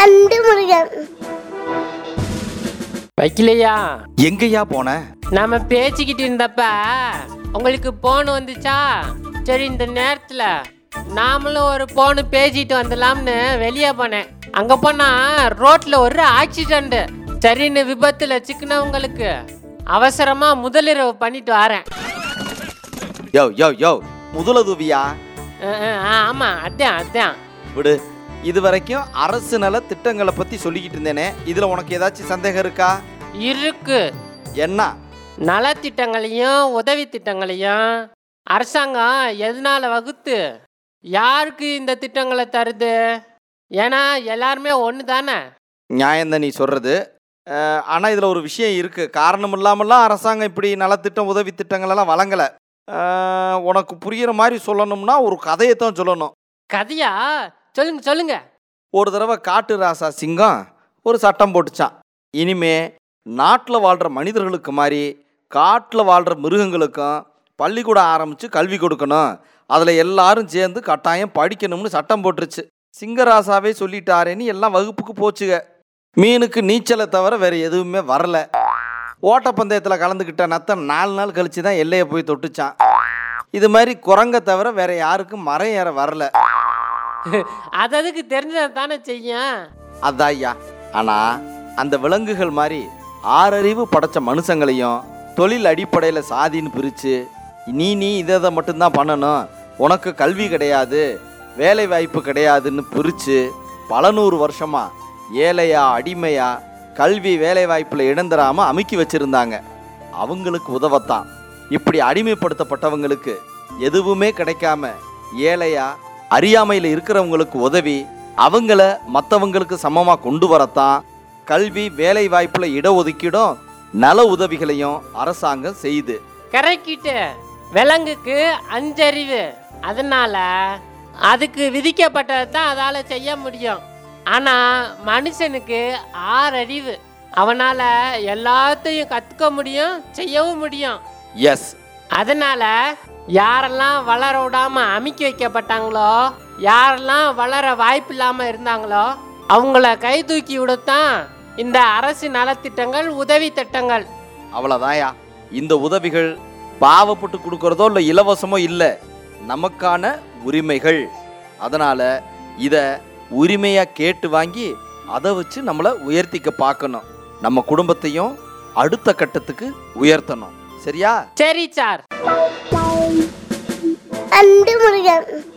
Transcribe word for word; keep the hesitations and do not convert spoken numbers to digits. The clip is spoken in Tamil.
அன்பு முருகன். வைக்கலையா? எங்கய்யா போன? நாம பேசிக்கிட்டு இருந்தப்ப உங்களுக்கு போன் வந்துச்சா? சரி, இந்த நேரத்துல நாமளும் ஒரு போன் பேசிட்டு வந்துடலாம்னு வெளியே போனேன். அங்க போனா ரோட்ல ஒரு ஆக்சிடென்ட். சரின்னு விபத்துல சிக்கினவங்களுக்கு அவசரமா முதலிரவு பண்ணிட்டு வரேன். யோ யோ யோ முதலுதவியா? ஆமா, அதான் அதான் விடு. இது வரைக்கும் அரசு நல திட்டங்களை பத்தி சொல்லிக்கிட்டு இருந்தேனே, இதுல உனக்கு ஏதாச்சும் சந்தேகம் இருக்கா? இருக்கு. என்ன? நலத்திட்டங்களையும் உதவி திட்டங்களையும் அரசாங்கம் எதனால வகுத்து யாருக்கு இந்த திட்டங்களை தருது? ஏன்னா எல்லாருமே ஒன்று தானே. நியாயம்தான் நீ சொல்றது. ஆனால் இதில் ஒரு விஷயம் இருக்குது. காரணம் இல்லாமலாம் அரசாங்கம் இப்படி நலத்திட்டம் உதவி திட்டங்களெல்லாம் வழங்கலை. உனக்கு புரிகிற மாதிரி சொல்லணும்னா ஒரு கதையை தான் சொல்லணும். கதையா? சொல்லுங்க சொல்லுங்க. ஒரு தடவை காட்டு ராசா சிங்கம் ஒரு சட்டம் போட்டுச்சான். இனிமே நாட்டில் வாழ்கிற மனிதர்களுக்கு மாதிரி காட்டில் வாழ்கிற மிருகங்களுக்கும் பள்ளிக்கூடம் ஆரம்பித்து கல்வி கொடுக்கணும், அதில் எல்லாரும் சேர்ந்து கட்டாயம் படிக்கணும்னு சட்டம் போட்டுருச்சு. சிங்கராசாவே சொல்லிட்டாரேன்னு எல்லாம் வகுப்புக்கு போச்சுங்க. மீனுக்கு நீச்சலை தவிர வேறு எதுவுமே வரல. ஓட்டப்பந்தயத்தில் கலந்துக்கிட்ட நத்தம் நாலு நாள் கழிச்சு தான் எல்லையை போய் தொட்டுச்சான். இது மாதிரி குரங்கை தவிர வேற யாருக்கும் மரம் ஏற வரல. அதுக்கு தெரிஞ்சது தானே செய்யும். அதான் ஐயா. ஆனால் அந்த விலங்குகள் மாதிரி ஆறறிவு படைச்ச மனுஷங்களையும் தொழில் அடிப்படையில் சாதின்னு பிரித்து நீ நீ இதை இதை மட்டும்தான் பண்ணணும், உனக்கு கல்வி கிடையாது, வேலை வாய்ப்பு கிடையாதுன்னு பிரித்து பல நூறு வருஷமாக ஏழையா அடிமையா கல்வி வேலை வாய்ப்பில் இழந்துடாமல் அமுக்கி வச்சுருந்தாங்க. அவங்களுக்கு உதவத்தான் இப்படி அடிமைப்படுத்தப்பட்டவங்களுக்கு எதுவுமே கிடைக்காம ஏழையா அறியாமையில் இருக்கிறவங்களுக்கு உதவி அவங்கள மற்றவங்களுக்கு சமமாக கொண்டு வரத்தான் கல்வி வேலை வாய்ப்பில் இடஒதுக்கீடும் நல உதவிகளையும் அரசாங்கம் செய்யுது. கரெக்டு. விலங்குக்கு அஞ்சறிவு, அதனால அதுக்கு விதிக்கப்பட்டது தான் அதால செய்ய முடியும். ஆனா மனுஷனுக்கு ஆறு அறிவு, அவனால எல்லாத்தையும் கத்துக்க முடியும், செய்யவும் முடியும். எஸ். அதனால யாரெல்லாம் வளர விடாம அமுக்கி வைக்கப்பட்டாங்களோ, யாரெல்லாம் வளர வாய்ப்பு இல்லாம இருந்தாங்களோ அவங்கள கை தூக்கி விடத்தான் இந்த அரசு நலத்திட்டங்கள் உதவி திட்டங்கள். அவ்வளோதாயா. இந்த உதவிகள் பாவப்பட்டு கொடுக்கறதோ இல்லை இலவசமோ இல்லை, நமக்கான உரிமைகள். அதனால இதை உரிமையா கேட்டு வாங்கி அதை வச்சு நம்மளை உயர்த்திக்க பார்க்கணும். நம்ம குடும்பத்தையும் அடுத்த கட்டத்துக்கு உயர்த்தணும். சரியா? சரி சார். அன்பு முருகன்.